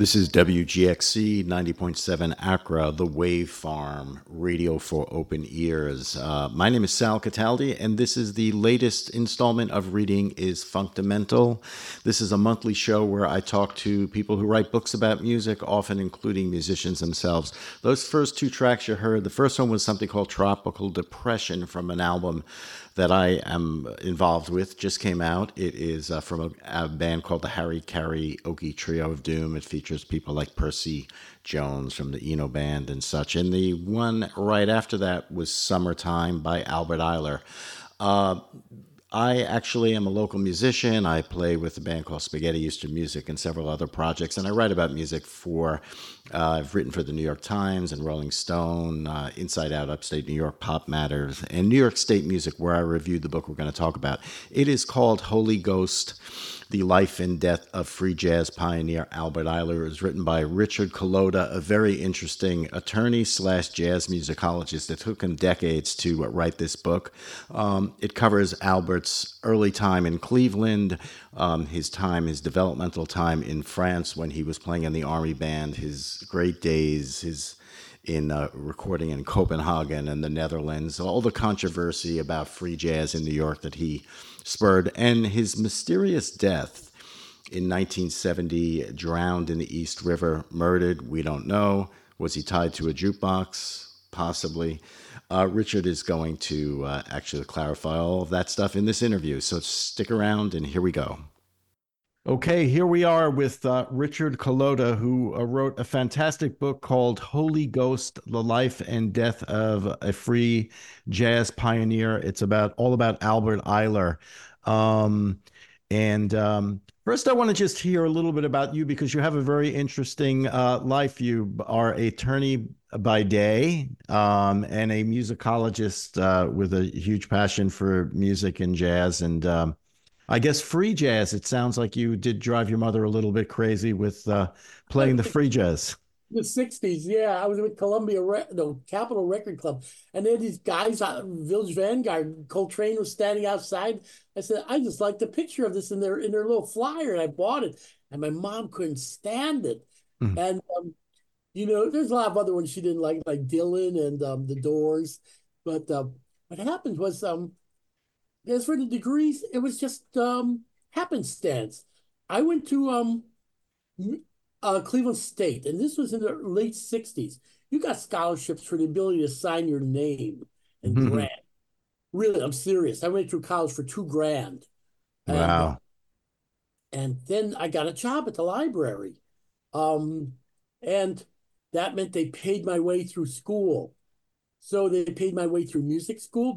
This is WGXC 90.7 Accra, the Wave Farm, radio for open ears. My name is Sal Cataldi, and this is the latest installment of Reading is Fundamental. This is a monthly show where I talk to people who write books about music, often including musicians themselves. Those first two tracks you heard, the first one was something called Tropical Depression from an album that I am involved with, just came out. It is from a band called the Harry Karaoke Trio of Doom. It features people like Percy Jones from the Eno Band and such. And the one right after that was Summertime by Albert Ayler. I actually am a local musician. I play with a band called Spaghetti Eastern Music and several other projects, and I write about music for, I've written for the New York Times and Rolling Stone, Inside Out, Upstate New York, Pop Matters, and New York State Music, where I reviewed the book we're going to talk about. It is called Holy Ghost, The Life and Death of Free Jazz Pioneer Albert Ayler. It was written by Richard Collota, a very interesting attorney slash jazz musicologist. It took him decades to write this book. It covers Albert's early time in Cleveland, his developmental time in France when he was playing in the army band, his great days, in recording in Copenhagen and the Netherlands, all the controversy about free jazz in New York that he spurred, and his mysterious death in 1970, drowned in the East River, murdered, we don't know. Was he tied to a jukebox? Possibly. Richard is going to actually clarify all of that stuff in this interview, so stick around and here we go. Okay, here we are with Richard Collota, who wrote a fantastic book called Holy Ghost, The Life and Death of a Free Jazz Pioneer. It's all about Albert Ayler. First, I want to just hear a little bit about you because you have a very interesting life. You are an attorney by day and a musicologist with a huge passion for music and jazz. And I guess free jazz, it sounds like you did drive your mother a little bit crazy with playing the free jazz. The 60s, yeah. I was with Capitol Record Club, and they had these guys out Village Vanguard. Coltrane was standing outside. I said, I just like the picture of this in their little flyer, and I bought it. And my mom couldn't stand it. Mhm. And there's a lot of other ones she didn't like Dylan and the Doors. But what happened was, as for the degrees, it was just happenstance. I went to Cleveland State, and this was in the late 60s. You got scholarships for the ability to sign your name and grant. Really, I'm serious. I went through college for $2,000. And Wow. and then I got a job at the library. Um, and that meant they paid my way through school. So they paid my way through music school,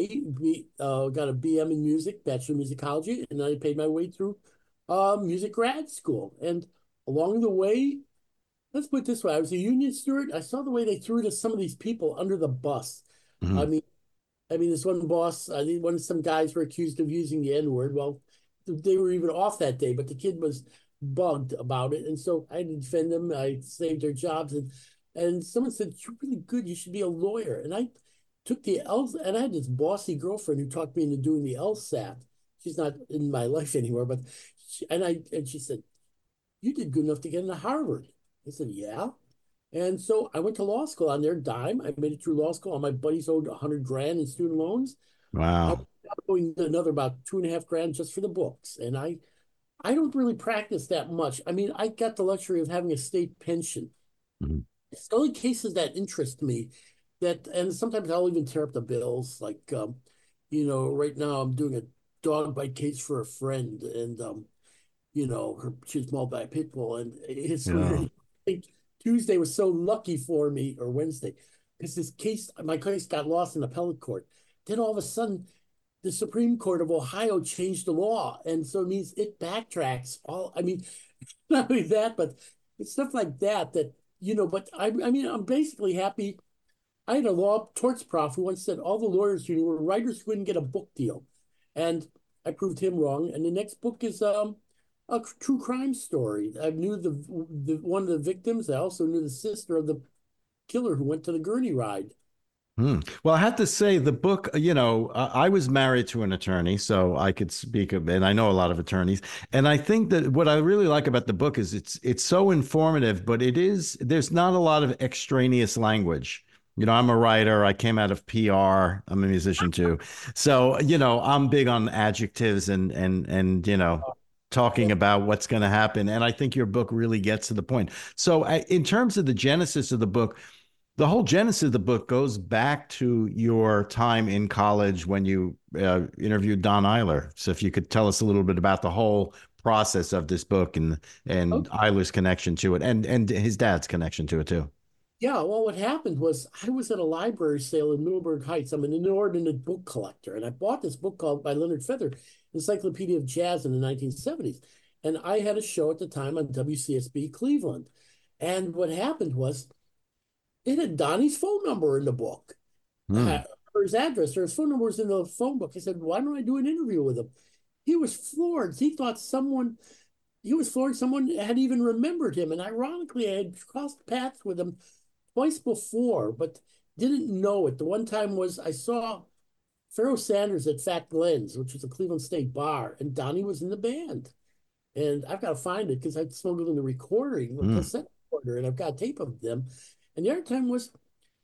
got a BM in music, Bachelor of Musicology, and then I paid my way through music grad school. And along the way, let's put it this way, I was a union steward. I saw the way they threw to some of these people under the bus. I Mhm. mean, this one boss, I think some guys were accused of using the N-word. Well, they were even off that day, but the kid was bugged about it. And so I had to defend them. I saved their jobs. And someone said, you're really good. You should be a lawyer. And I took the L, and I had this bossy girlfriend who talked me into doing the LSAT. She's not in my life anymore, but she said, you did good enough to get into Harvard. I said, yeah. And so I went to law school on their dime. I made it through law school. All my buddies owed 100 grand in student loans. I Wow. owing another about 2.5 grand just for the books. And I don't really practice that much. I mean, I got the luxury of having a state pension. Mhm. It's the only cases that interest me and sometimes I'll even tear up the bills. Like, right now I'm doing a dog bite case for a friend, and she's mauled by a pit bull, and it's Yeah. weird. I think Tuesday was so lucky for me, or Wednesday, because my case got lost in appellate court. Then all of a sudden, the Supreme Court of Ohio changed the law, and so it means it backtracks all. I mean, not only that, but it's stuff like that. But I'm basically happy. I had a law torts prof who once said all the lawyers who were writers who couldn't get a book deal, and I proved him wrong. And the next book is a true crime story. I knew the one of the victims. I also knew the sister of the killer who went to the gurney ride. Hmm. Well, I have to say the book, I was married to an attorney, so I could speak of, and I know a lot of attorneys. And I think that what I really like about the book is it's so informative, but there's not a lot of extraneous language. I'm a writer. I came out of PR. I'm a musician too. So, I'm big on adjectives and talking about what's going to happen. And I think your book really gets to the point. So, in terms of the genesis of the book, the whole genesis of the book goes back to your time in college when you interviewed Don Eiler. So if you could tell us a little bit about the whole process of this book and Okay. Eiler's connection to it and his dad's connection to it too. Yeah, well, what happened was I was at a library sale in Middleburg Heights. I'm an inordinate book collector, and I bought this book called by Leonard Feather, Encyclopedia of Jazz in the 1970s. And I had a show at the time on WCSB Cleveland. And what happened was it had Donnie's phone number in the book, Hmm. or his address, or his phone number was in the phone book. I said, why don't I do an interview with him? He was floored. He was floored someone had even remembered him. And ironically, I had crossed paths with him twice before, but didn't know it. The one time was I saw Pharoah Sanders at Fat Glenn's, which was a Cleveland State bar, and Donnie was in the band. And I've got to find it because I smuggled in the recording, a Hmm. cassette recorder, and I've got tape of them. And the other time was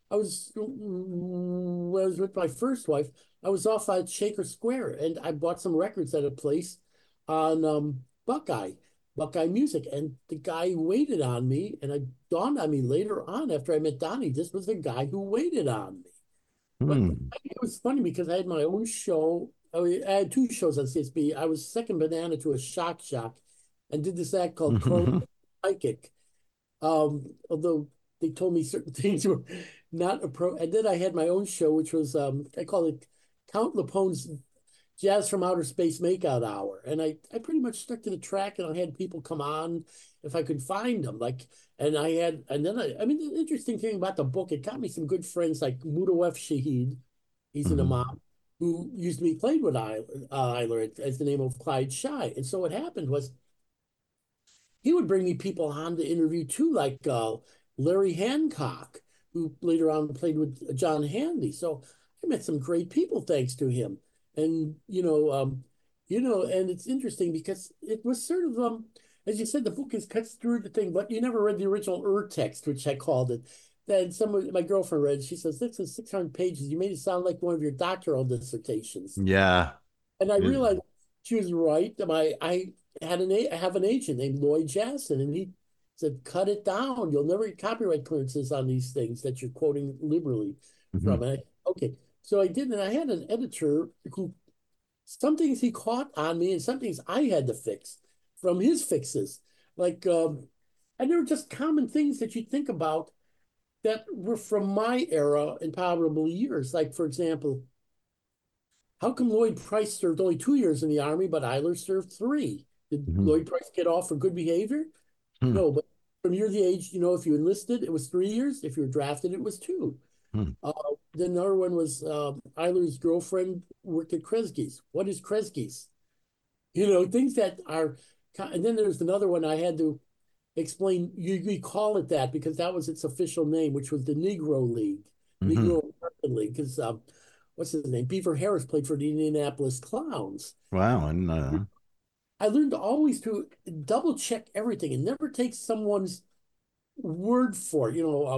when I was with my first wife. I was off at Shaker Square, and I bought some records at a place on Buckeye Music, and the guy waited on me, and it dawned on me later on after I met Donnie, this was the guy who waited on me. But Hmm. it was funny because I had my own show. I had two shows on CSB. I was second banana to a shock and did this act called Chrome Psychic. Although they told me certain things were not appropriate. And then I had my own show, which was I call it Count Lapone's Jazz from Outer Space Makeout Hour. And I pretty much stuck to the track, and I had people come on if I could find them. And then I mean, the interesting thing about the book, it got me some good friends like Mudo F. Shahid. He's an Hmm. imam who used to be played with Eiler as the name of Clyde Shy. And so what happened was he would bring me people on to interview too, like Larry Hancock, who later on played with John Handy. So I met some great people thanks to him. And and it's interesting because it was sort of as you said, the book is cuts through the thing, but you never read the original text, which I called it. Then my girlfriend read. She says, "This is 600 pages. You made it sound like one of your doctoral dissertations." Yeah. And I Yeah. realized she was right. I have an agent named Lloyd Jackson, and he said, "Cut it down. You'll never get copyright clearances on these things that you're quoting liberally Mhm. from." Okay, so I did, and I had an editor who some things he caught on me, and some things I had to fix from his fixes. Like, and they were just common things that you think about that were from my era and probably years. Like, for example, how come Lloyd Price served only 2 years in the Army, but Eiler served three? Did Mhm. Lloyd Price get off for good behavior? Hmm. No, but from you're the age, if you enlisted, it was 3 years. If you were drafted, it was two. Hmm. Uh, then another one was Eiler's girlfriend worked at Kresge's. What is Kresge's? Things that are, and then there's another one I had to explain. We call it that because that was its official name, which was the Negro League, Mhm. Negro American League. Because what's his name? Beaver Harris played for the Indianapolis Clowns. Wow. And I learned always to double check everything and never take someone's word for it.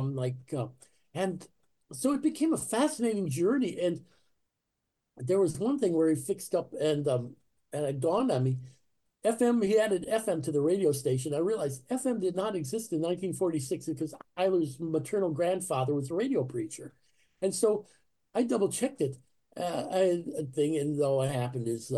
And so it became a fascinating journey. And there was one thing where he fixed up, and it dawned on me. FM, he added FM to the radio station. I realized FM did not exist in 1946 because Eiler's maternal grandfather was a radio preacher. And so I double checked it. A thing, and though what happened is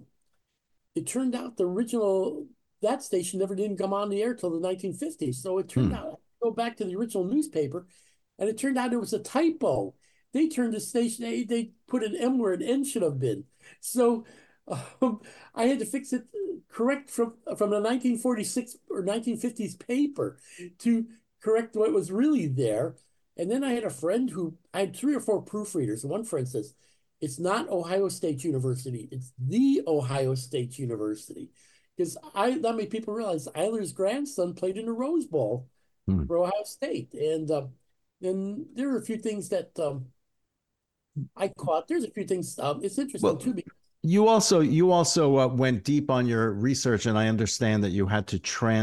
it turned out that station never didn't come on the air till the 1950s. So it turned hmm. out, go back to the original newspaper, and it turned out it was a typo. They turned the station, they put an M where an N should have been. So um, I had to fix it correct from the 1946 or 1950s paper to correct what was really there. And then I had a friend I had three or four proofreaders. And one friend says, it's not Ohio State University, it's the Ohio State University. Because not many people realize Eiler's grandson played in the Rose Bowl Hmm. for Ohio State. And there are a few things that I caught there's a few things. It's interesting Well, too because you also went deep on your research, and I understand that you had to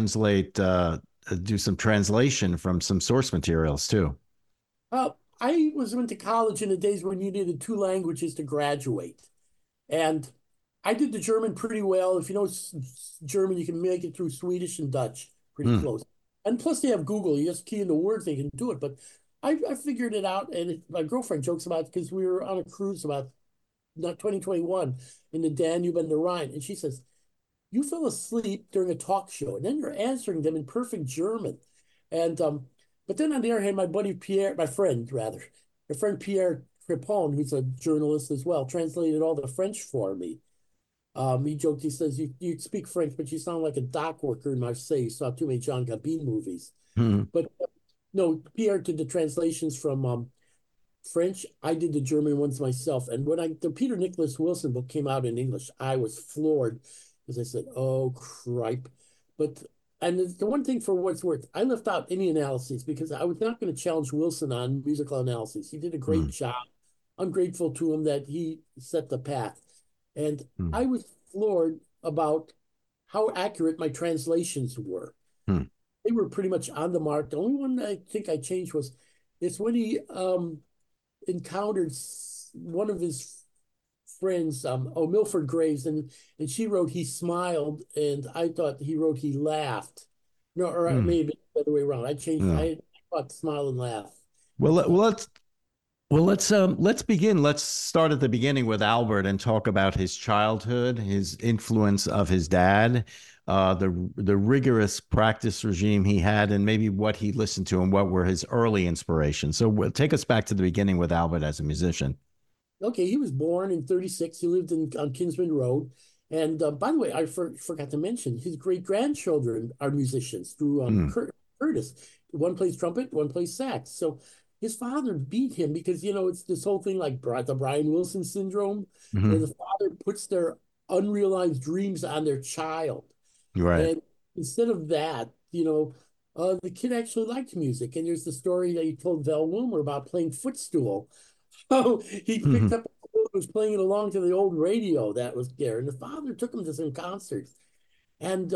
do some translation from some source materials too. uh, went to college in the days when you needed two languages to graduate, and I did the German pretty well. If you know German, you can make it through Swedish and Dutch pretty Hmm. close. And plus, they have Google. You just key in the words, they can do it. But I figured it out, and my girlfriend jokes about it because we were on a cruise about not 2021 in the Danube and the Rhine, and she says, "You fell asleep during a talk show, and then you're answering them in perfect German." And but then on the other hand, my buddy Pierre, my friend Pierre Crepon, who's a journalist as well, translated all the French for me. He joked, he says, you speak French, but you sound like a dock worker in Marseille. You saw too many John Gabin movies. Hmm. But no, Pierre did the translations from French. I did the German ones myself. And when the Peter Nicholas Wilson book came out in English, I was floored because I said, "Oh, cripe." But and the one thing for what it's worth, I left out any analyses because I was not going to challenge Wilson on musical analysis. He did a great Hmm. job. I'm grateful to him that he set the path. And Hmm. I was floored about how accurate my translations were. Hmm. They were pretty much on the mark. The only one I think I changed was it's when he encountered one of his friends, Milford Graves, and she wrote he smiled, and I thought he wrote he laughed. No, or Hmm. maybe the other way around. I changed. Yeah. I thought smile and laugh. Well, But let's begin. Let's start at the beginning with Albert and talk about his childhood, his influence of his dad, the rigorous practice regime he had, and maybe what he listened to and what were his early inspirations. So take us back to the beginning with Albert as a musician. okay, he was born in 36. He lived on Kinsman Road. And by the way, I forgot to mention his great grandchildren are musicians through Mm, Curtis. One plays trumpet, one plays sax. So his father beat him because, it's this whole thing like the Brian Wilson syndrome, where hmm. the father puts their unrealized dreams on their child. Right. And instead of that, the kid actually liked music. And there's the story that he told Val Wilmer about playing footstool. So he picked Hmm. up, was playing it along to the old radio that was there. And the father took him to some concerts. And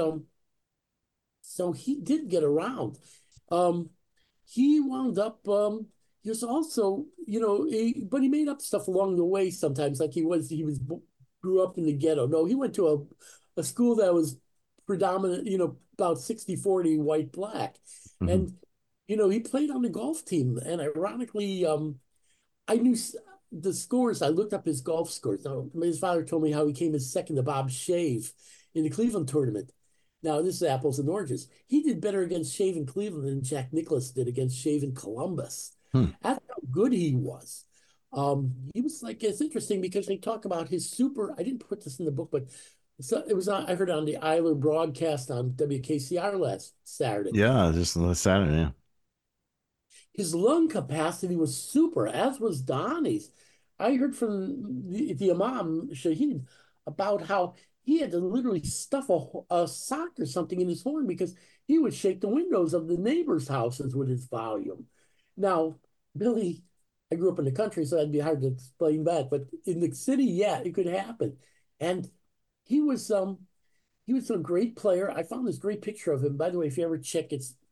so he did get around. Um, he wound up, he was also, but he made up stuff along the way sometimes, like grew up in the ghetto. No, he went to a school that was predominant, about 60-40 white black. Hmm. And, he played on the golf team. And ironically, I knew the scores. I looked up his golf scores. Now, his father told me how he came in second to Bob Shave in the Cleveland tournament. Now, this is apples and oranges. He did better against Shave in Cleveland than Jack Nicklaus did against Shave in Columbus. Hmm. That's how good he was. He was like, it's interesting because they talk about his super. I didn't put this in the book, but so it was I heard on the Eiler broadcast on WKCR last Saturday. Yeah, just last Saturday. Yeah. His lung capacity was super, as was Donnie's. I heard from the Imam Shahid about how he had to literally stuff a sock or something in his horn because he would shake the windows of the neighbors' houses with his volume. Now, Billy, I grew up in the country, so that'd be hard to explain that. But in the city, yeah, it could happen. And he was he was a great player. I found this great picture of him. By the way, if you ever check,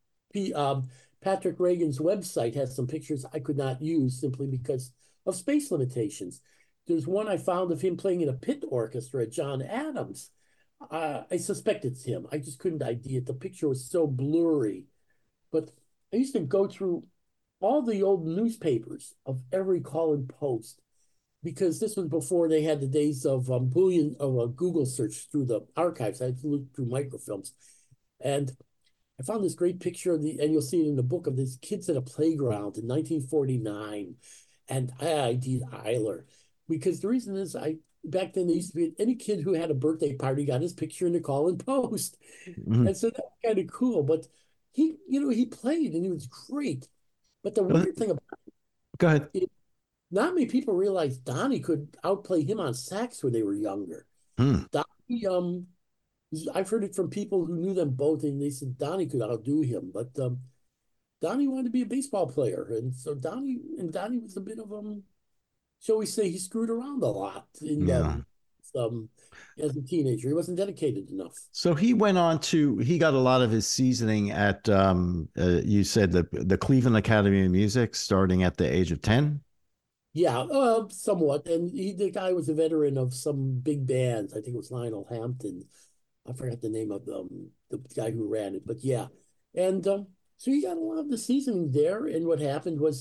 Patrick Reagan's website has some pictures I could not use simply because of space limitations. There's one I found of him playing in a pit orchestra at John Adams. I suspect it's him. I just couldn't ID it. The picture was so blurry. But I used to go through all the old newspapers of every call and post because this was before they had the days of Boolean of a Google search through the archives. I had to look through microfilms, and I found this great picture and you'll see it in the book of these kids at a playground in 1949, and I ID'd Eiler because the reason is back then there used to be any kid who had a birthday party got his picture in the call and post, Hmm. and so that's kind of cool. But he played and he was great. But the Go ahead. weird thing about Go ahead. it, not many people realize Donnie could outplay him on sax when they were younger. Hmm. Donnie, I've heard it from people who knew them both, and they said Donnie could outdo him. But Donnie wanted to be a baseball player, and so Donnie was a bit of shall we say, he screwed around a lot in Yeah. um as a teenager. He wasn't dedicated enough. So he went on to he got a lot of his seasoning at you said the Cleveland Academy of Music starting at the age of 10. Yeah, somewhat. And the guy was a veteran of some big bands. I think it was Lionel Hampton. I forgot the name of the guy who ran it, but yeah. And so he got a lot of the seasoning there. And what happened was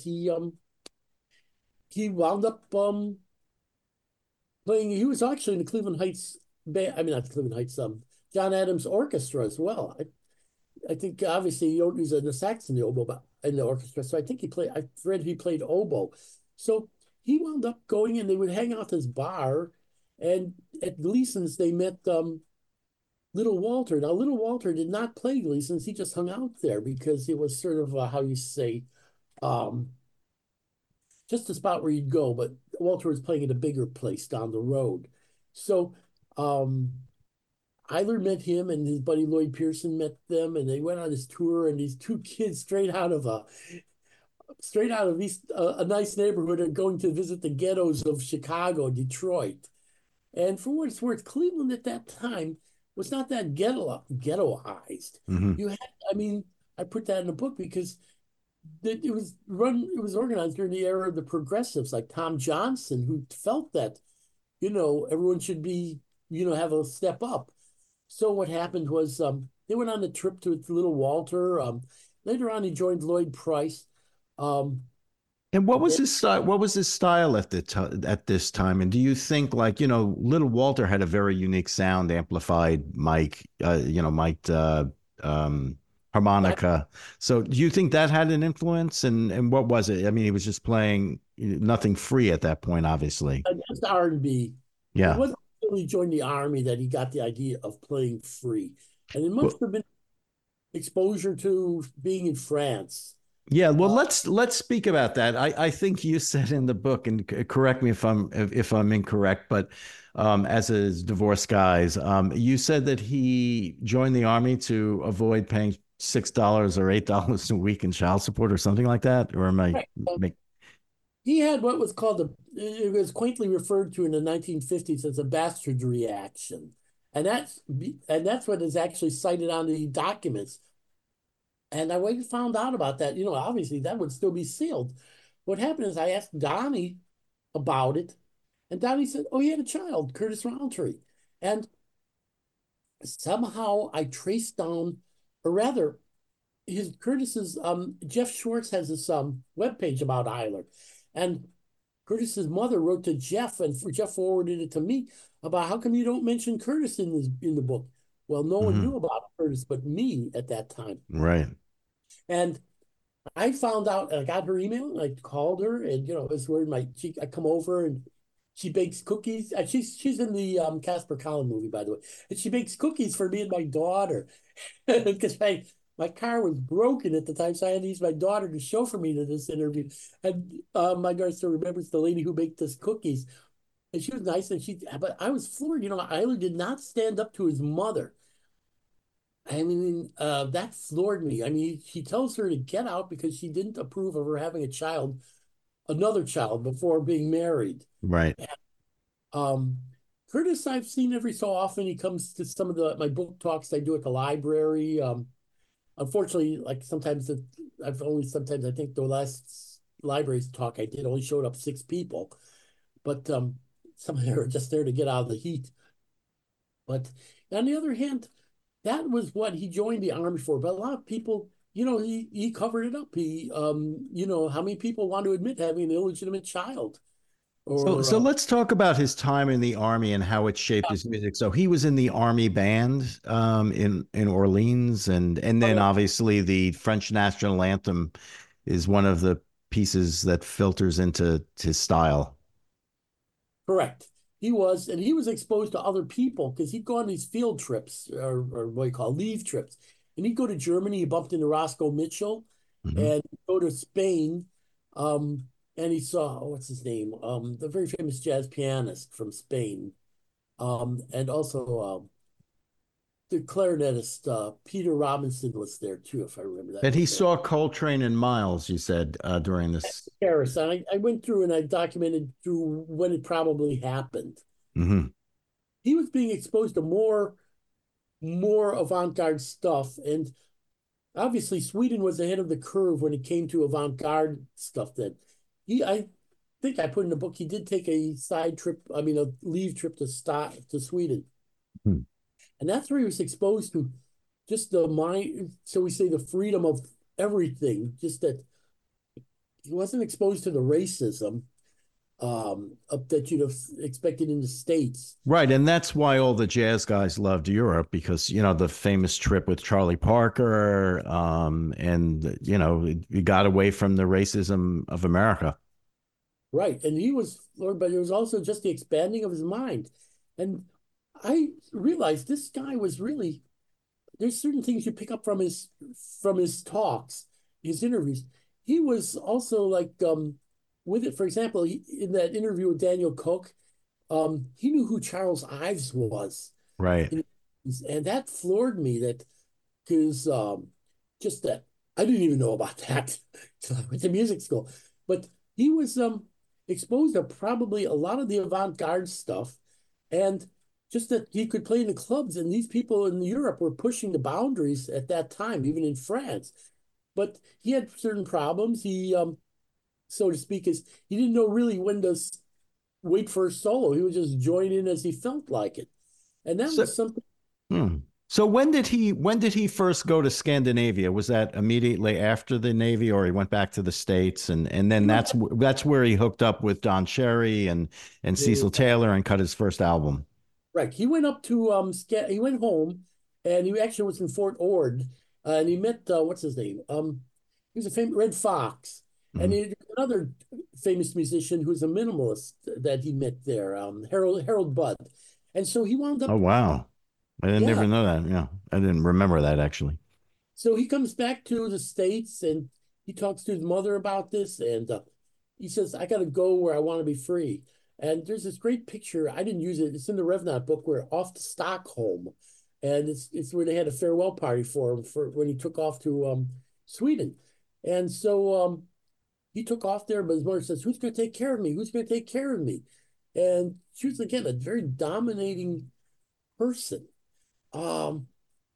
he wound up playing. He was actually in the Cleveland Heights band. I mean, not Cleveland Heights. John Adams Orchestra as well. I think obviously you don't use the sax in the oboe but in the orchestra. So I think he played. I read he played oboe. So he wound up going and they would hang out at this bar, and at Gleason's they met Little Walter. Now Little Walter did not play Gleason's. He just hung out there because it was sort of how you say um, just the spot where you'd go. But Walter was playing at a bigger place down the road. So um, Eiler met him and his buddy Lloyd Pearson met them, and they went on this tour. And these two kids, straight out of East, a nice neighborhood, are going to visit the ghettos of Chicago, Detroit. And for what it's worth, Cleveland at that time was not that ghettoized. Hmm. You had, I mean, I put that in the book because it was organized during the era of the progressives, like Tom Johnson, who felt that everyone should be have a step up. So what happened was they went on a trip to Little Walter. Later on, he joined Lloyd Price. Um, And what was then, his style? What was his style at at this time? And do you think, like, Little Walter had a very unique sound, amplified mic, mic'd harmonica. So do you think that had an influence? And what was it? I mean, he was just playing nothing free at that point, obviously. just R&B. It Yeah. wasn't until he joined the army that he got the idea of playing free, and it Well, must have been exposure to being in France. yeah, well, Uh, let's speak about that. I think you said in the book, and correct me if I'm incorrect, but as a divorced guys, you said that he joined the army to avoid paying $6 or $8 a week in child support or something like that, or am I right. make He had what was called it was quaintly referred to in the 1950s as a bastard reaction, and that's what is actually cited on the documents. And I found out about that. Obviously that would still be sealed. What happened is I asked Donnie about it, and Donnie said, "Oh, he had a child, Curtis Roundtree," and somehow I traced down, or rather, his Curtis's Jeff Schwartz has this webpage about Eiler, and Curtis's mother wrote to Jeff, and Jeff forwarded it to me about how come you don't mention Curtis in the book. Well, no one Mhm. knew about Curtis but me at that time, Right. and I found out. I got her email, and I called her, and it was where I come over and she bakes cookies. She's in the Casper Collin movie, by the way, and she bakes cookies for me and my daughter because my car was broken at the time, so I had to use my daughter to chauffeur me to this interview. And my daughter still remembers the lady who baked us cookies, and she was nice. But I was floored. Eiler did not stand up to his mother. I mean, that floored me. I mean, he tells her to get out because she didn't approve of her having another child before being married. Right. Um, Curtis, I've seen every so often. He comes to some of my book talks I do at the library. Unfortunately, like sometimes I think the last libraries talk I did only showed up 6 people, but some of them are just there to get out of the heat. But on the other hand, that was what he joined the army for. But a lot of people, he covered it up. How many people want to admit having an illegitimate child? Or So let's talk about his time in the army and how it shaped his music. So he was in the army band in Orleans, and then obviously the French national anthem is one of the pieces that filters into his style. correct. And he was exposed to other people because he'd go on these field trips or what you call leave trips. And he'd go to Germany, he bumped into Roscoe Mitchell, Hmm. and go to Spain. Um, and he saw, what's his name? The very famous jazz pianist from Spain. And also the clarinetist Peter Robinson was there too, if I remember that And he correctly. saw Coltrane and Miles, you said, during this. Paris. And I went through and I documented through when it probably happened. Hmm. He was being exposed to more avant-garde stuff, and obviously Sweden was ahead of the curve when it came to avant-garde stuff. Then I think I put in the book he did take a side trip, I mean a leave trip to Sweden, and that's where he was exposed to just the mind, so we say the freedom of everything. Just that he wasn't exposed to the racism that you'd have expected in the States. Right, and that's why all the jazz guys loved Europe because the famous trip with Charlie Parker, and you got away from the racism of America. Right. And he was Lord, but it was also just the expanding of his mind. And I realized this guy was really, there's certain things you pick up from his talks, his interviews. He was also like with it, for example, in that interview with Daniel Cook, he knew who Charles Ives was. Right. And that floored me that because just that I didn't even know about that until I went to music school. But he was exposed to probably a lot of the avant-garde stuff, and just that he could play in the clubs. And these people in Europe were pushing the boundaries at that time, even in France. But he had certain problems. He, so to speak, is he didn't know really when to wait for a solo. He would just join in as he felt like it, and that So, was something. hmm. So when did he first go to Scandinavia? Was that immediately after the Navy, or he went back to the States, and then He went that's where he hooked up with Don Cherry and Cecil Taylor and cut his first album. Right. He went up to he went home, and he actually was in Fort Ord, and he met what's his name? He was a famous Red Fox, and Mhm. he, another famous musician who's a minimalist that he met there, Harold Budd, and so he wound Oh up, wow. I didn't yeah. never know that. Yeah. I didn't remember that actually. So he comes back to the States, and he talks to his mother about this, and he says, "I got to go where I want to be free." And there's this great picture. I didn't use it. It's in the Revnot book. Where off to Stockholm, and it's where they had a farewell party for him for when he took off to Sweden. And so he took off there, but his mother says, "Who's going to take care of me? Who's going to take care of me?" And she was again a very dominating person. Um,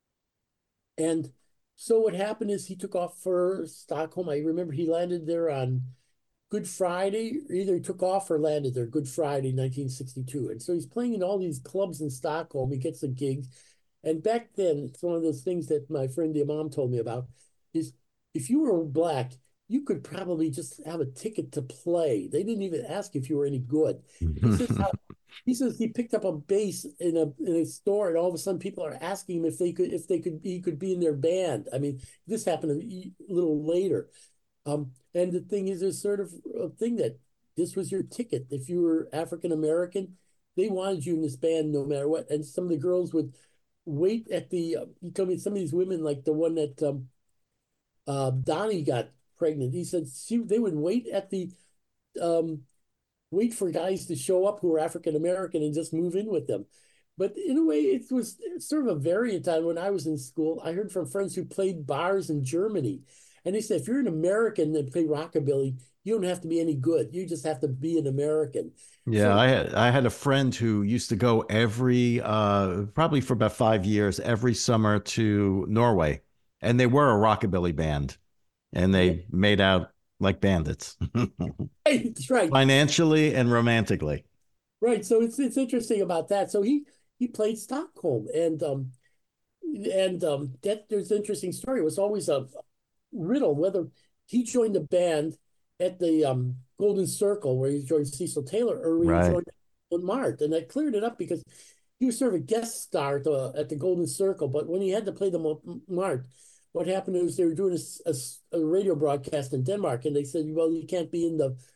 and so what happened is he took off for Stockholm. I remember he landed there on Good Friday. Either he took off or landed there Good Friday, 1962. And so he's playing in all these clubs in Stockholm. He gets a gig. And back then, it's one of those things that my friend the Imam told me about is if you were black, you could probably just have a ticket to play. They didn't even ask if you were any good. He says how he says he picked up a bass in a store, and all of a sudden people are asking him if he could be in their band. I mean, this happened a little later. And the thing is, there's sort of a thing that this was your ticket. If you were African American, they wanted you in this band no matter what. And some of the girls would wait at the. He told me some of these women, like the one that Donnie got pregnant. He said they would um, wait for guys to show up who were African American and just move in with them. But in a way, it was sort of a variant on when I was in school. I heard from friends who played bars in Germany. And they said, if you're an American that play rockabilly, you don't have to be any good. You just have to be an American. Yeah, So, I had a friend who used to go every probably for about 5 years every summer to Norway, and they were a rockabilly band, and yeah, they made out like bandits, that's right. financially and romantically. Right. So it's interesting about that. So he played Stockholm, and that there's an interesting story. It was always a riddle whether he joined the band at the Golden Circle where he joined Cecil Taylor or he Right. joined Mart, and that cleared it up because he was sort of a guest star at the Golden Circle. But when he had to play the Mart, what happened is they were doing a radio broadcast in Denmark, and they said, "Well, you can't be in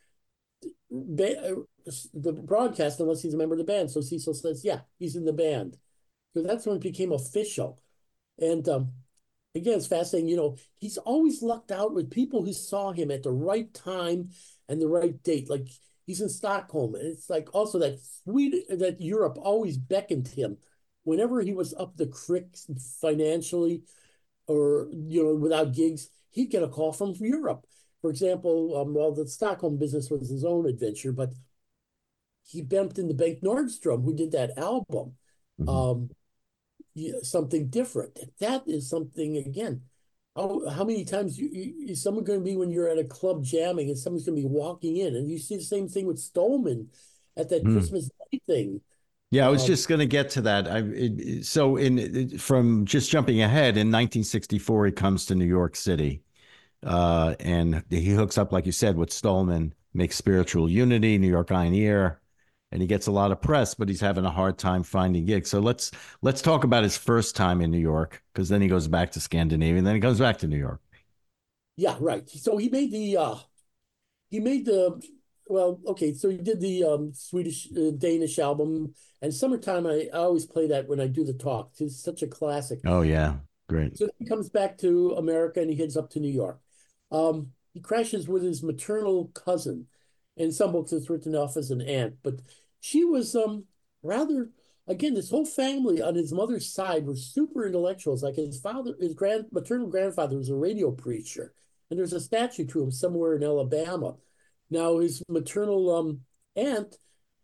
the broadcast unless he's a member of the band." So Cecil says, "Yeah, he's in the band." So that's when it became official. And again, it's fascinating. He's always lucked out with people who saw him at the right time and the right date. Like he's in Stockholm, and it's like also that Europe always beckoned him whenever he was up the creek financially, or without gigs, he'd get a call from Europe. For example, well, the Stockholm business was his own adventure, but he bumped into Bengt Nordstrom, who did that album, Mhm. um, something different. That is something again. How many times is someone going to be when you're at a club jamming and someone's going to be walking in, and you see the same thing with Stolman at that Mm. Christmas Day thing. Yeah, I was Um, just going to get to that. So from just jumping ahead, in 1964, he comes to New York City, and he hooks up, like you said, with Stallman, makes Spiritual Unity, New York Eye and Ear, and he gets a lot of press, but he's having a hard time finding gigs. So let's talk about his first time in New York, because then he goes back to Scandinavia, and then he goes back to New York. yeah, right. So he made the well, okay, so he did the Swedish Danish album, and Summertime. I always play that when I do the talk. It's such a classic. Oh yeah, great. So he comes back to America and he heads up to New York. He crashes with his maternal cousin. In some books, it's written off as an aunt, but she was rather, again, this whole family on his mother's side were super intellectuals. Like his father, his maternal grandfather was a radio preacher, and there's a statue to him somewhere in Alabama. Now, his maternal aunt,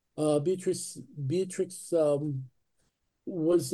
Beatrix was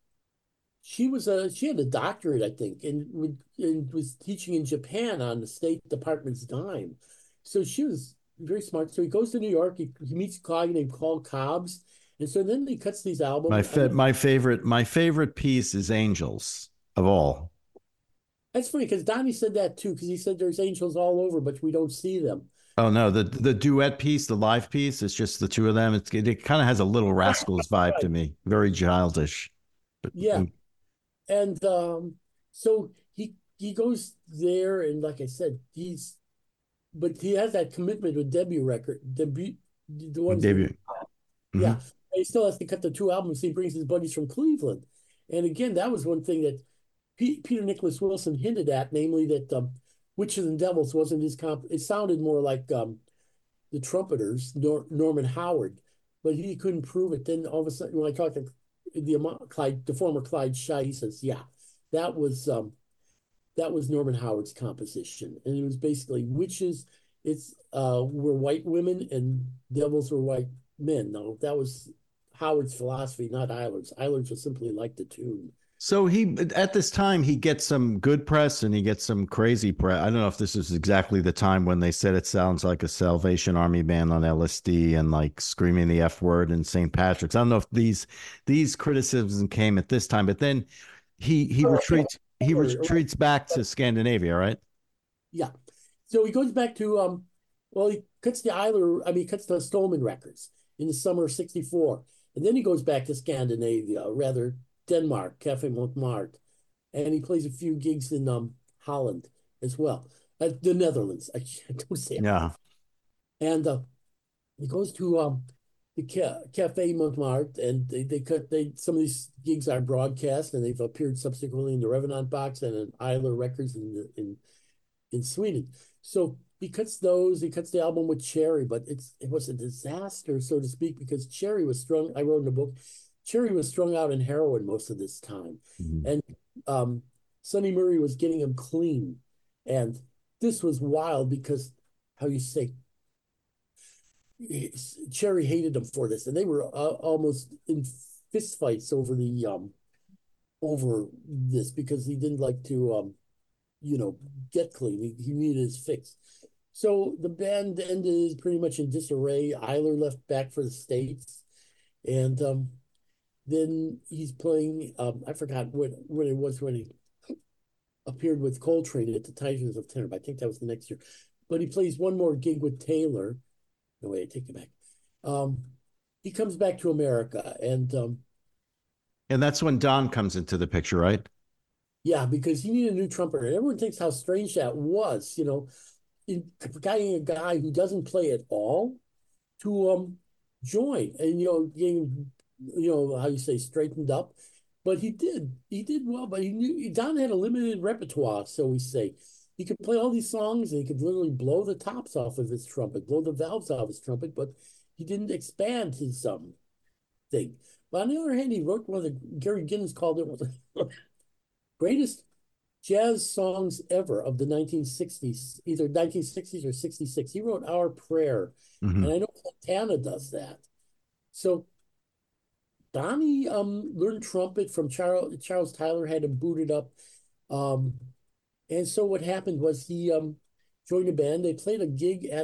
she had a doctorate, I think, and was teaching in Japan on the State Department's dime. So she was very smart. So he goes to New York. He meets a guy named Carl Cobbs, and so then he cuts these albums. I mean, My favorite piece is Angels of all. that's funny because Donnie said that too, because he said there's angels all over, but we don't see them. Oh no, the duet piece, the live piece, it's just the two of them. It kind of has a little Rascals vibe to Right. me, very childish. But Yeah. And so he goes there, and like I said, but he has that commitment with debut, the ones that debut. yeah. Hmm. And he still has to cut the two albums. He brings his buddies from Cleveland. And again, that was one thing that Peter Nicholas Wilson hinted at, namely that Witches and Devils wasn't his comp. It sounded more like the Trumpeters, Norman Howard, but he couldn't prove it. Then all of a sudden, when I talked to the former Clyde Schei, he says, "Yeah, that was um, that was Norman Howard's composition, and it was basically witches. It's were white women and devils were white men. No, that was Howard's philosophy, not Isler's. Isler just simply liked the tune. So he at this time he gets some good press and he gets some crazy press. I don't know if this is exactly the time when they said it sounds like a Salvation Army band on LSD and like screaming the F word in St. Patrick's. I don't know if these criticisms came at this time, but then he retreats back to Scandinavia, right? Yeah. So he goes back to well, he cuts the Isler, I mean, he cuts the Stolman records in the summer of '64, and then he goes back to Scandinavia, rather Denmark, Cafe Montmartre, and he plays a few gigs in Holland as well, the Netherlands. I don't say it. Yeah. And he goes to the Cafe Montmartre, and they some of these gigs are broadcast, and they've appeared subsequently in the Revenant box and in Isler Records in Sweden. So he cuts those. He cuts the album with Cherry, but it was a disaster, so to speak, because Cherry was strung. I wrote in the book, Cherry was strung out in heroin most of this time, Mhm. and Sonny Murray was getting him clean, and this was wild because how you say Cherry hated him for this, and they were almost in fistfights over this because he didn't like to get clean. He needed his fix. So the band ended pretty much in disarray. Eiler left back for the States. And then he's playing, I forgot when it was when he appeared with Coltrane at the Titans of Tenor. I think that was the next year. But he plays one more gig with Taylor. No way, I take it back. Um, he comes back to America. And And that's when Don comes into the picture, right? yeah, because he needed a new trumpeter. And everyone thinks how strange that was, getting a guy who doesn't play at all to join and getting how you say straightened up. But he did well, but he knew Don had a limited repertoire, so we say. He could play all these songs and he could literally blow the tops off of his trumpet, blow the valves off his trumpet, but he didn't expand his thing. But on the other hand, he wrote one of the Gary Guinness called it one of the greatest jazz songs ever of the 1960s, either 1960s or 66. He wrote Our Prayer, Hmm. and I know Santana does that. So Donnie learned trumpet from Charles Tyler, had him booted up. Um, and so what happened was he joined a band. They played a gig at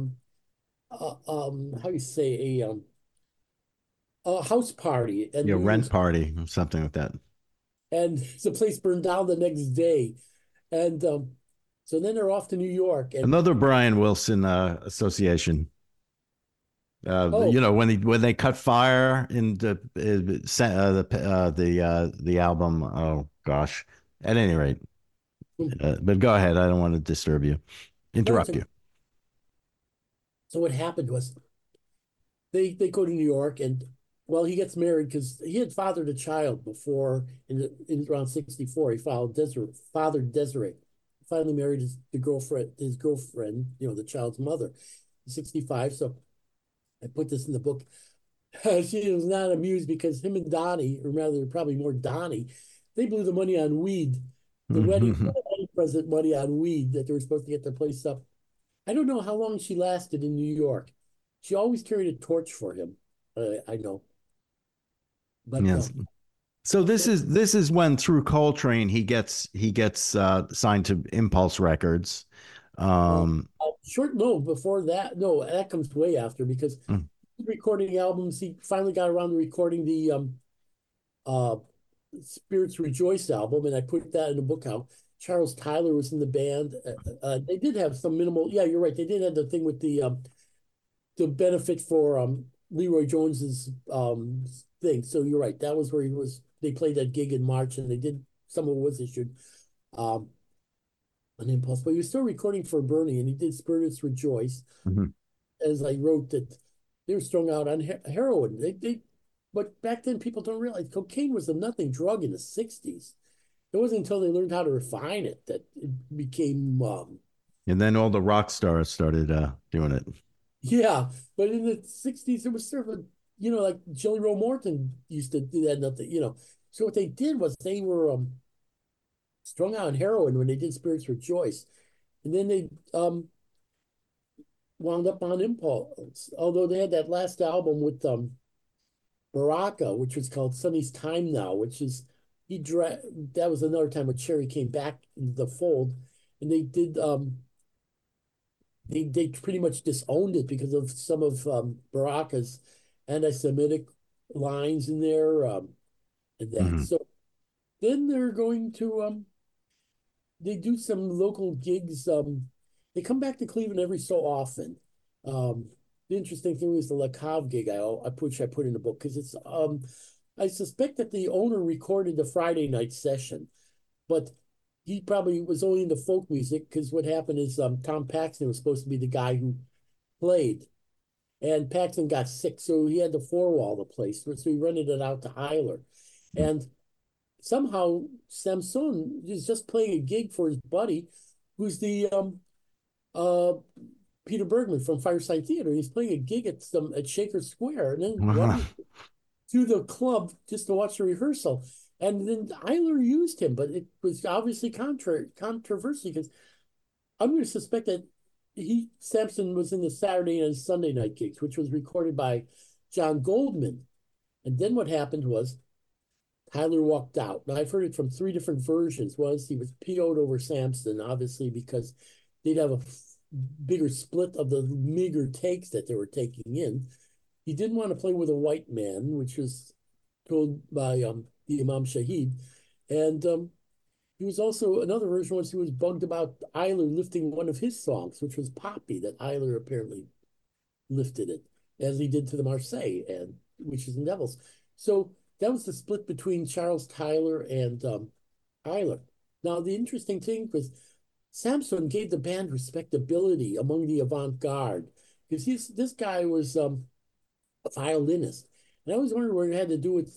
how you say, a house party in Yeah, New York, rent party or something like that. and the place burned down the next day. And so then they're off to New York. And Another Brian Wilson association. oh, When they cut fire in the album. Oh gosh. At any rate, but go ahead. I don't want to disturb you, no, it's interrupt a, you. so what happened was they go to New York, and well, he gets married because he had fathered a child before in around 64. He fathered Desiree. Finally married his girlfriend, the child's mother, 65. So I put this in the book. She was not amused because him and Donnie, or rather probably more Donnie, they blew the money on weed. The wedding present money on weed that they were supposed to get their place up. I don't know how long she lasted in New York. She always carried a torch for him. I know, but Yes. So this is when through Coltrane he gets signed to Impulse Records. uh, Um, short no before that. No, that comes way after because mm, recording albums. He finally got around to recording the uh, Spirits Rejoice album, and I put that in the book how Charles Tyler was in the band. They did have some minimal. Yeah, you're right. They did have the thing with the benefit for Leroy Jones's thing. So you're right. That was where he was. They played that gig in March, and they did some of it was issued um, on Impulse. But he was still recording for Bernie, and he did Spirits Rejoice. mhm. As I wrote that they were strung out on heroin. But back then people don't realize cocaine was a nothing drug in the 60s. It wasn't until they learned how to refine it that it became And then all the rock stars started doing it. yeah. But in the 60s, it was sort of like Jelly Roll Morton used to do that nothing. So what they did was they were strung out on heroin when they did Spirits Rejoice. And then they wound up on Impulse. Although they had that last album with Baraka, which was called Sonny's Time Now, which is that was another time when Cherry came back into the fold, and they pretty much disowned it because of some of Baraka's anti-Semitic lines in there, and that. Mhm. So then they're going to they do some local gigs. They come back to Cleveland every so often. The interesting thing is the La Cave gig I put in the book because it's I suspect that the owner recorded the Friday night session, but he probably was only into folk music because what happened is Tom Paxton was supposed to be the guy who played, and Paxton got sick, so he had to four wall the place, so he rented it out to Hyler, and somehow Samson is just playing a gig for his buddy, who's the uh Peter Bergman from Fireside Theater. He's playing a gig at Shaker Square, and then runs to the club just to watch the rehearsal. And then Eiler used him, but it was obviously controversy because I'm going to suspect that Samson was in the Saturday and Sunday night gigs, which was recorded by John Goldman. And then what happened was Tyler walked out. Now I've heard it from three different versions. Was he was PO'd over Samson, obviously, because they'd have a bigger split of the meager takes that they were taking in. He didn't want to play with a white man, which was told by the Imam Shahid. And he was also, another version was he was bugged about Eiler lifting one of his songs, which was Poppy, that Eiler apparently lifted it, as he did to the Marseille, and which is in Devils. So that was the split between Charles Tyler and Eiler. Now, the interesting thing was Samson gave the band respectability among the avant-garde because this guy was a violinist. And I always wondered what it had to do with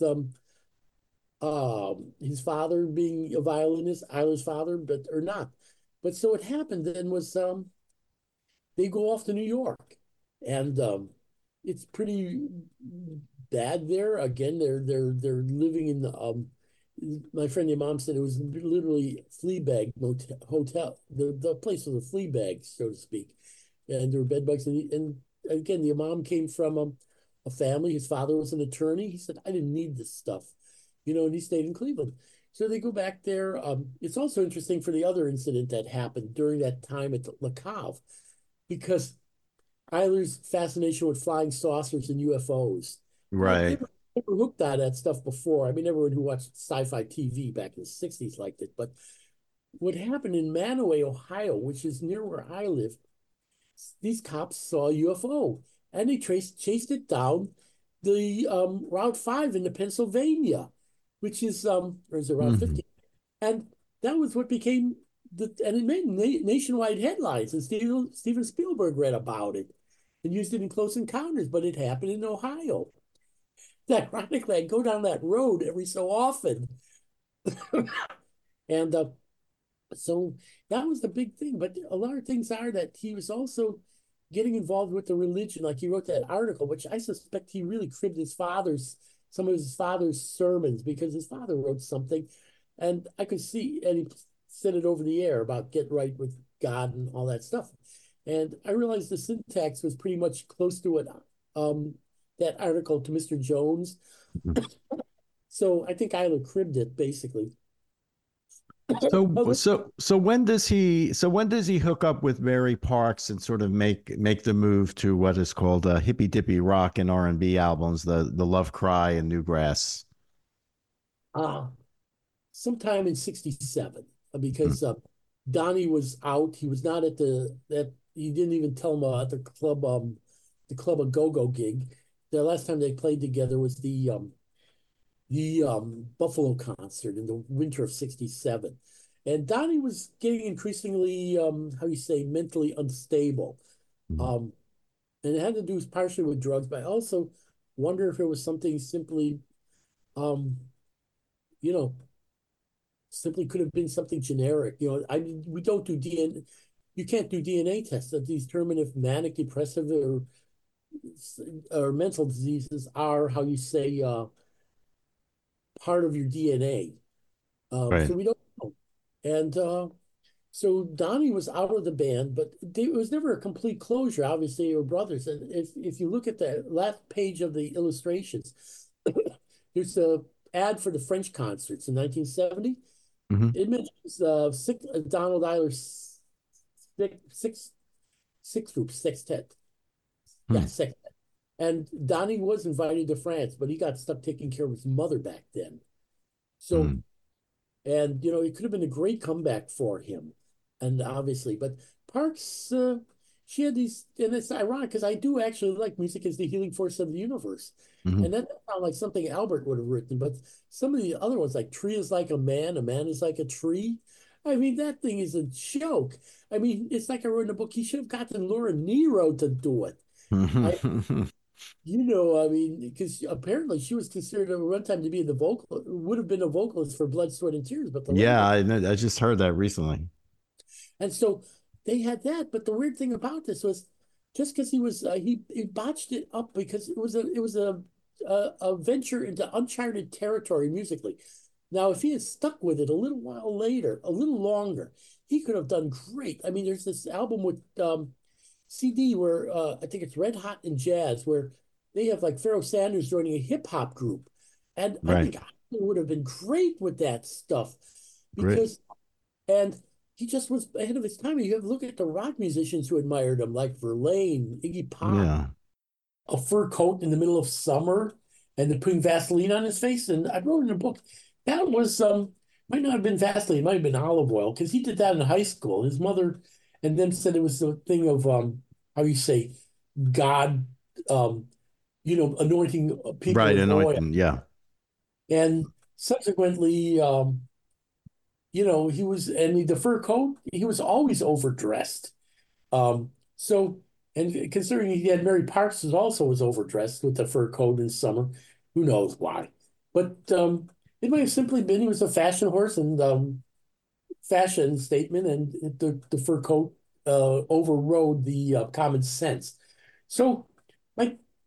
his father being a violinist, Eiler's father, but or not. But so what happened then was they go off to New York, and it's pretty bad there. Again, they're living in the my friend your mom said it was literally flea bag hotel. The place was a flea bag, so to speak, and there were bed bugs. And again, the imam came from a family. His father was an attorney. He said, "I didn't need this stuff," and he stayed in Cleveland. So they go back there. It's also interesting for the other incident that happened during that time at Le Cave, because Eiler's fascination with flying saucers and UFOs. I'd Right. never hooked on that stuff before. I mean, everyone who watched sci-fi TV back in the 60s liked it. But what happened in Manaway, Ohio, which is near where I live, these cops saw a UFO and they chased it down the Route 5 into Pennsylvania, which is or is it Route Mhm. 50? And that was what became and it made nationwide headlines. And Steven Spielberg read about it and used it in Close Encounters, but it happened in Ohio. Ironically, I go down that road every so often. And so that was the big thing. But a lot of things are that he was also getting involved with the religion. Like he wrote that article, which I suspect he really cribbed some of his father's sermons, because his father wrote something. And I could see, and he said it over the air about get right with God and all that stuff. And I realized the syntax was pretty much close to what that article to Mr. Jones. So I think Isla cribbed it basically. So when does he hook up with Mary Parks and sort of make the move to what is called hippy dippy rock and R&B albums, the Love Cry and Newgrass? uh, Sometime in 67, Mhm. because Donnie was out. He was not at he didn't even tell him at the Club of Go-Go gig. The last time they played together was the Buffalo concert in the winter of 67. And Donnie was getting increasingly, how you say, mentally unstable. Mhm. Um, and it had to do partially with drugs, but I also wonder if it was something simply, um, you know, simply could have been something generic. We don't do DNA. You can't do DNA tests that determine if manic depressive or mental diseases are, how you say, part of your DNA. So Right. we don't know. And so Donnie was out of the band, but it was never a complete closure. Obviously, they were brothers. And if you look at the last page of the illustrations, there's a ad for the French concerts in 1970. Hmm. It mentions Donald Eiler's six six group sextet. Yeah, Hmm. sextet. And Donnie was invited to France, but he got stuck taking care of his mother back then. So, Hmm. and it could have been a great comeback for him, and obviously, but Parks, she had these, and it's ironic because I do actually like music as the healing force of the universe, Hmm. and that sounds like something Albert would have written. But some of the other ones, like "Tree is like a man is like a tree." I mean, that thing is a joke. I mean, it's like I wrote in a book. He should have gotten Laura Nero to do it. I I mean, because apparently she was considered at one time to be would have been a vocalist for Blood, Sweat, and Tears, but the Yeah, label. I just heard that recently. And so they had that. But the weird thing about this was just because he botched it up because it was a venture into uncharted territory musically. Now, if he had stuck with it a little while later, a little longer, he could have done great. I mean, there's this album with CD where I think it's Red Hot and Jazz, where they have like Pharoah Sanders joining a hip hop group. And I Right. think he would have been great with that stuff Great. because, and he just was ahead of his time. You have look at the rock musicians who admired him, like Verlaine, Iggy Pop, Yeah. a fur coat in the middle of summer, and then putting Vaseline on his face. And I wrote in a book that was might not have been Vaseline, it might have been olive oil because he did that in high school. His mother and then said it was the thing of how you say God, um, anointing people Right. with oil. Anointing. Yeah. And subsequently, he was, and the fur coat, he was always overdressed. So, and considering he had Mary Parks who also was overdressed with the fur coat in summer, who knows why? But it might have simply been he was a fashion horse and fashion statement, and the fur coat overrode the common sense. So, like.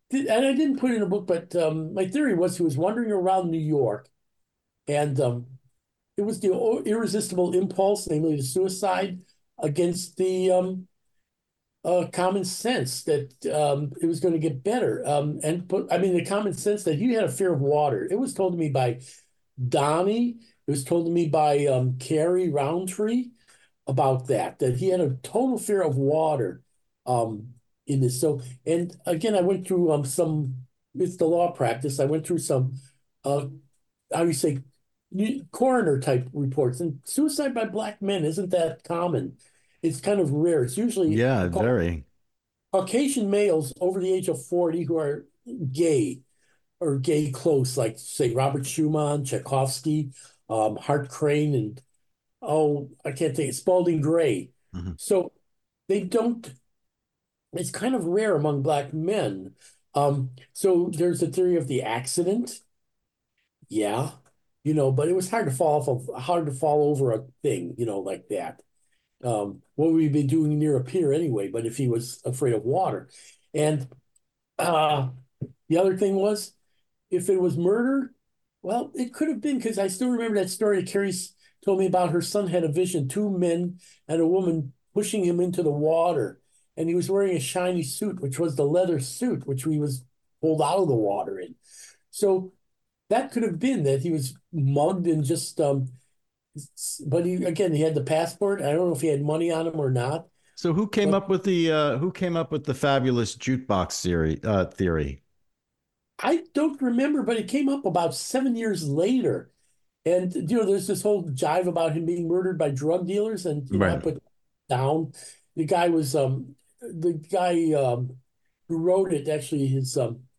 and I didn't put it in a book, but my theory was he was wandering around New York, and it was the irresistible impulse, namely the suicide, against the common sense that it was going to get better. I mean, the common sense that he had a fear of water. It was told to me by Donnie. It was told to me by Carrie Roundtree about that he had a total fear of water in this. So, and again, I went through it's the law practice. I went through some, how do you say, coroner type reports. And suicide by black men isn't that common. It's kind of rare. It's usually Yeah, very. Caucasian males over the age of 40 who are gay or gay close, like say Robert Schumann, Tchaikovsky, Hart Crane, and I can't think, Spalding Gray. Mhm. So they don't, it's kind of rare among black men. So there's a theory of the accident. Yeah. But it was hard to fall over a thing, like that. What would we be doing near a pier anyway, but if he was afraid of water. And uh, the other thing was, if it was murder, well, it could have been because I still remember that story Carrie told me about. Her son had a vision, two men and a woman pushing him into the water. And he was wearing a shiny suit, which was the leather suit, which he was pulled out of the water in. So that could have been that he was mugged and just, but he had the passport. I don't know if he had money on him or not. So But who came up with the fabulous jukebox theory? I don't remember, but it came up about 7 years later. And there's this whole jive about him being murdered by drug dealers, and I Right. put down the guy who wrote it. Actually, his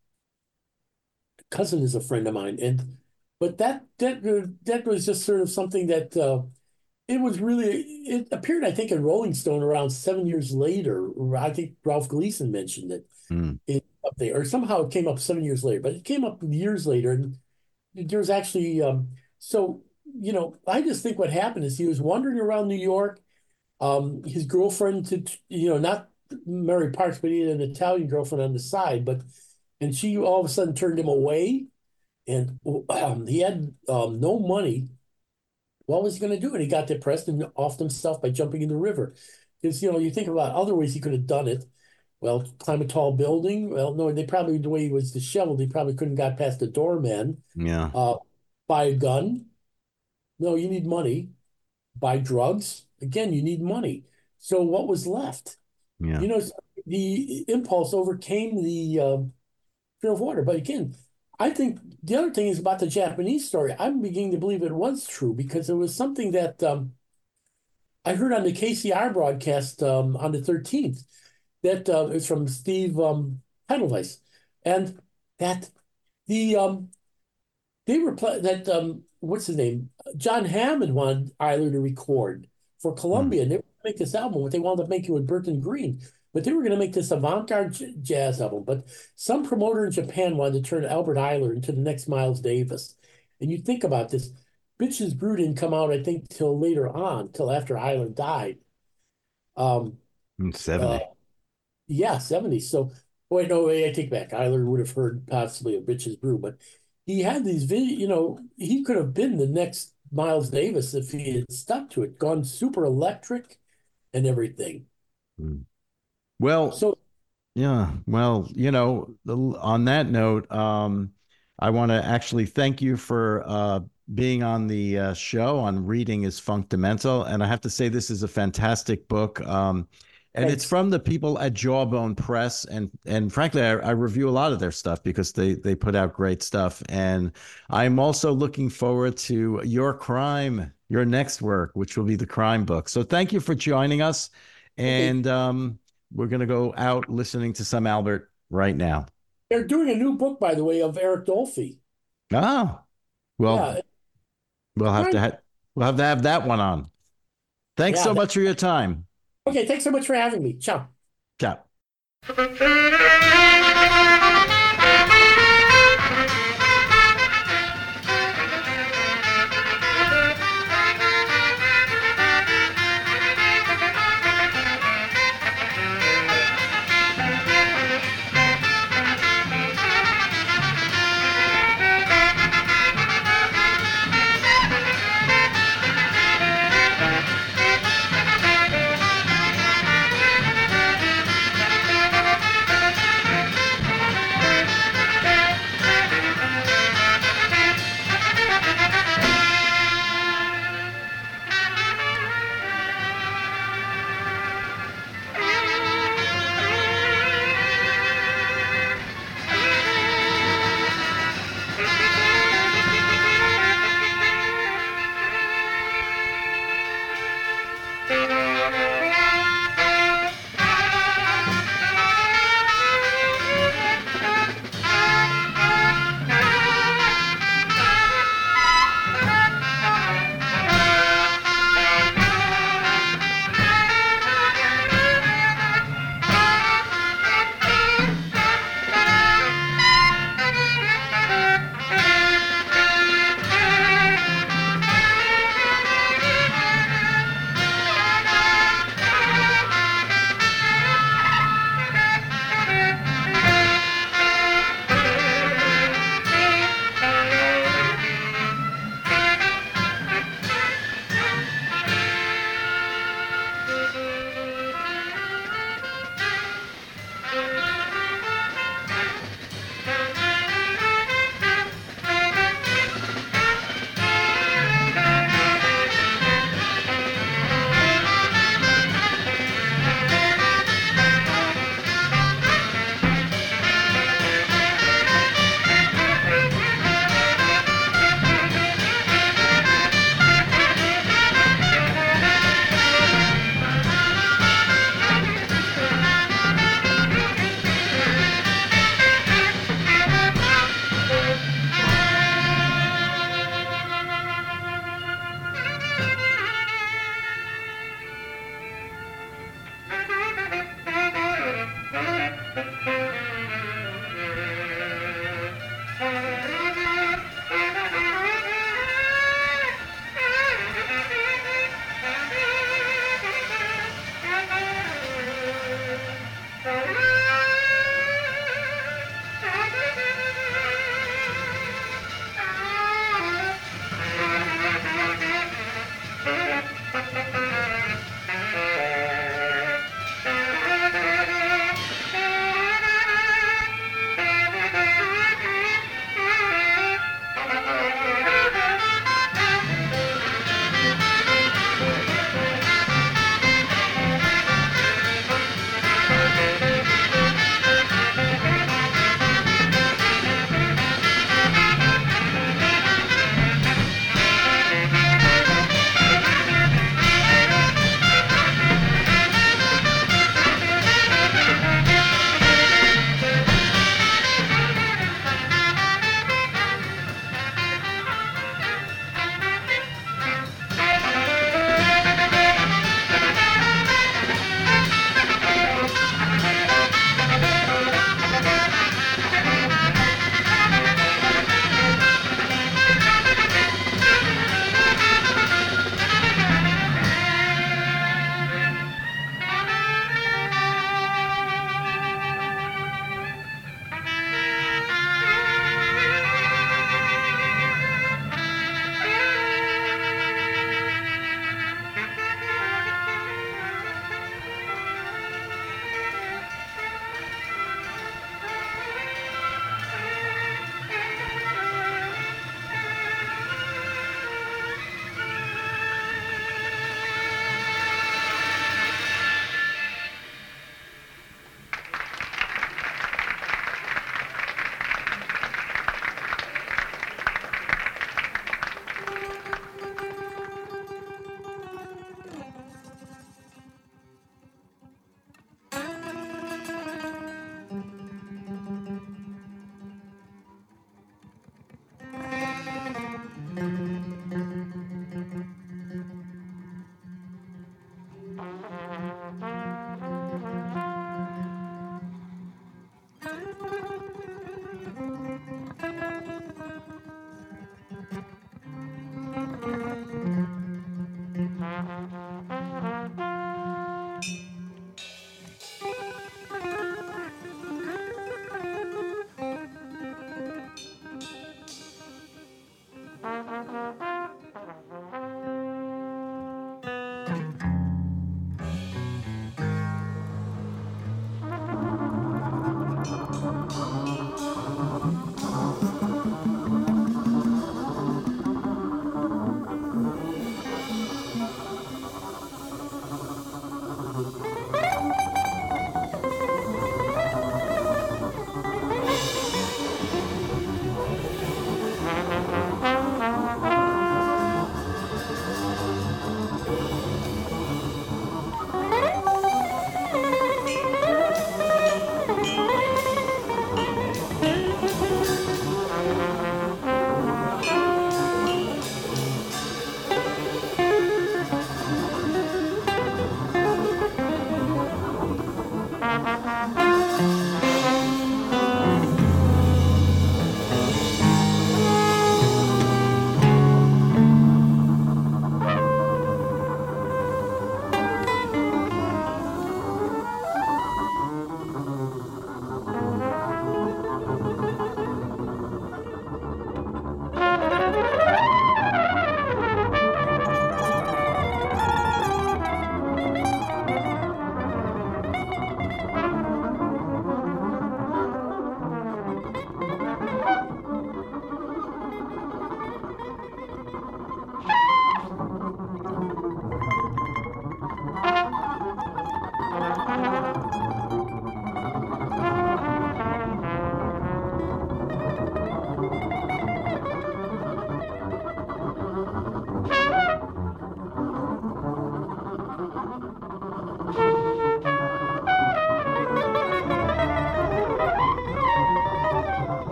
cousin is a friend of mine, and but that was just sort of something that it appeared, I think, in Rolling Stone around 7 years later. I think Ralph Gleason mentioned it Mm. up there, or somehow it came up 7 years later, but it came up years later, and there was actually so I just think what happened is he was wandering around New York. His girlfriend, to not Mary Parks, but he had an Italian girlfriend on the side, and she all of a sudden turned him away, and he had no money. What was he going to do? And he got depressed and offed himself by jumping in the river. Because you think about other ways he could have done it. Well, climb a tall building. Well, no, the way he was disheveled, he probably couldn't got past the doorman. Yeah. Uh, buy a gun. No, you need money. Buy drugs. Again, you need money. So what was left? Yeah. So the impulse overcame the fear of water. But again, I think the other thing is about the Japanese story. I'm beginning to believe it was true because it was something that I heard on the KCR broadcast on the 13th that is from Steve Heidelweiss, and that the they were that what's his name, John Hammond wanted Eiler to record for Mm. Columbia, and they were going to make this album. What they wound up making with Burton Green, but they were going to make this avant-garde jazz album. But some promoter in Japan wanted to turn Albert Eiler into the next Miles Davis. And you think about this, Bitches Brew didn't come out, I think, till later on, till after Eiler died. Um, Mm, uh, 70. yeah, 70s. So, wait, no, wait, I take back. Eiler would have heard possibly of Bitches Brew, but he had these he could have been the next Miles Davis if he had stuck to it, gone super electric and everything. Mm. Well, So, yeah. Well, on that note, I want to actually thank you for being on the show on Reading is Fundamental. And I have to say, this is a fantastic book. And it's thanks. from the people at Jawbone Press. And frankly, I review a lot of their stuff because they put out great stuff. And I'm also looking forward to your next work, which will be the crime book. So thank you for joining us. Okay. And we're going to go out listening to some Albert right now. They're doing a new book, by the way, of Eric Dolphy. Oh, well, Yeah, we'll have to crime. have that one on. Thanks Yeah. so much for your time. Okay, thanks so much for having me. Ciao. Ciao.